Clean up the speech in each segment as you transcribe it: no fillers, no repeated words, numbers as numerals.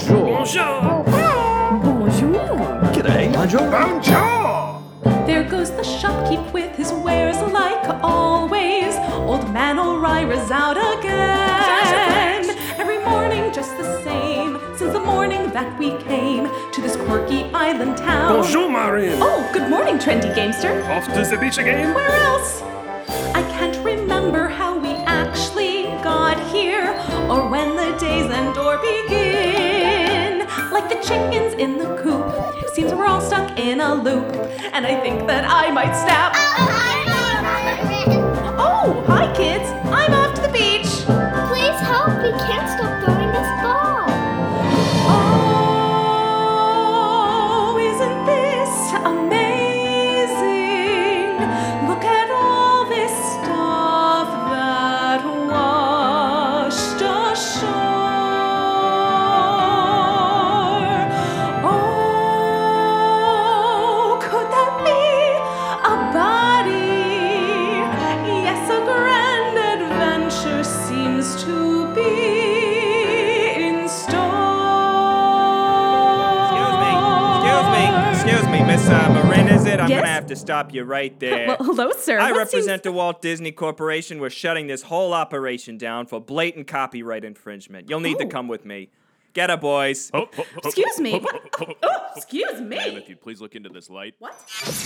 Bonjour. Bonjour. G'day. Bonjour. There goes the shopkeep with his wares like always. Old man O'Reilly's out again. Every morning just the same, since the morning that we came to this quirky island town. Bonjour, Marin. Oh, good morning, trendy gamester. Off to the beach again? Where else? I can't remember how we actually got here, or when the days end or begin. Like the chickens in the coop, seems we're all stuck in a loop, and I think that I might snap. Oh, hi kids, I'm off to the beach. Please help, we can't stop throwing this ball. Oh, isn't this amazing? Look at all this stuff that washed ashore. Oh, could that be a body? Yes, a grand adventure seems to be in store. Excuse me, Miss Marin, is it? I'm Yes? gonna have to stop you right there. Well, hello, sir. I What represent the Walt Disney Corporation. We're shutting this whole operation down for blatant copyright infringement. You'll need to Oh. come with me. Get her, boys. Excuse me. Oh, excuse Ma'am, me. if you'd please look into this light. What?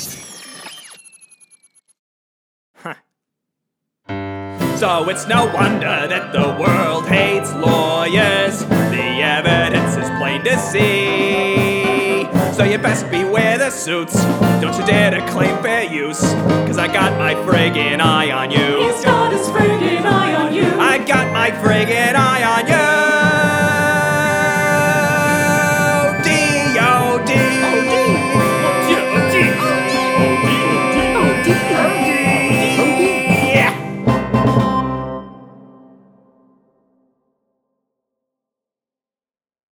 So it's no wonder that the world hates lawyers. The evidence is plain to see. So you best beware the suits. Don't you dare to claim fair use. Cause I got my friggin' eye on you. He's got his friggin' eye on you. I got my friggin' eye on